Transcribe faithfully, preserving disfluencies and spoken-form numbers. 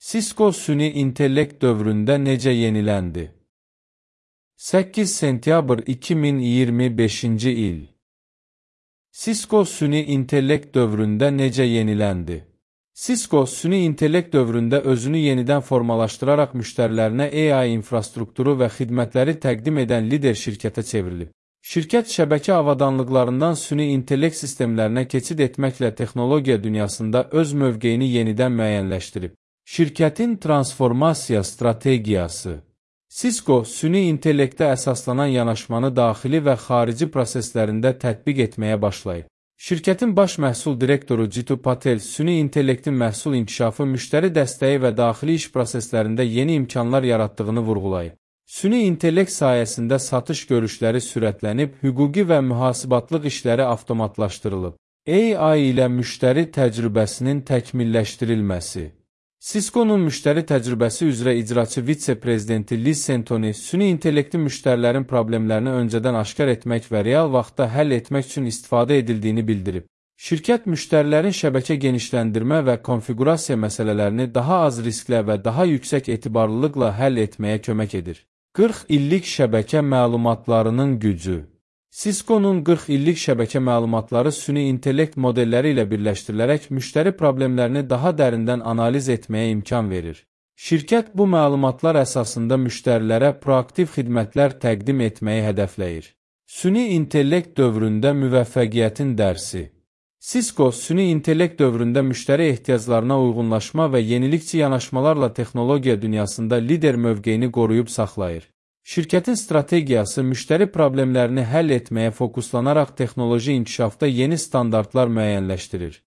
Cisco süni intellekt dövründə necə yeniləndi? səkkiz sentyabr iki min iyirmi beşinci il. Cisco süni intellekt dövründə necə yeniləndi? Cisco süni intellekt dövründə özünü yenidən formalaşdıraraq müştərilərinə A I infrastrukturu və xidmətləri təqdim edən lider şirkətə çevrilib. Şirkət şəbəkə avadanlıqlarından süni intellekt sistemlərinə keçid etməklə texnologiya dünyasında öz mövqeyini yenidən müəyyənləşdirib. Şirkətin transformasiya strategiyası. Cisco süni intellektə əsaslanan yanaşmanı daxili və xarici proseslərində tətbiq etməyə başlayıb. Şirkətin baş məhsul direktoru Jitu Patel süni intellektin məhsul inkişafı, müştəri dəstəyi və daxili iş proseslərində yeni imkanlar yaratdığını vurğulayıb. Süni intellekt sayəsində satış görüşləri sürətlənib, hüquqi və mühasibatlıq işləri avtomatlaşdırılıb. A I ilə müştəri təcrübəsinin təkmilləşdirilməsi. Cisco'nun müştəri təcrübəsi üzrə icraçı vitse-prezidenti Liz Centoni süni intellektin müştərilərin problemlərini öncədən aşkar etmək və real vaxtda həll etmək üçün istifadə edildiyini bildirib. Şirkət müştərilərin şəbəkə genişləndirmə və konfiqurasiya məsələlərini daha az risklə və daha yüksək etibarlılıqla həll etməyə kömək edir. qırx illik şəbəkə məlumatlarının gücü. Cisco'nun qırx illik şəbəkə məlumatları süni intellekt modelləri ilə birləşdirilərək müştəri problemlərini daha dərindən analiz etməyə imkan verir. Şirkət bu məlumatlar əsasında müştərilərə proaktiv xidmətlər təqdim etməyi hədəfləyir. Süni intellekt dövründə müvəffəqiyyətin dərsi. Cisco süni intellekt dövründə müştəri ehtiyaclarına uyğunlaşma və yenilikçi yanaşmalarla texnologiya dünyasında lider mövqeyini qoruyub saxlayır. Şirkətin strategiyası müştəri problemlərini həll etməyə fokuslanaraq texnoloji inkişafda yeni standartlar müəyyənləşdirir.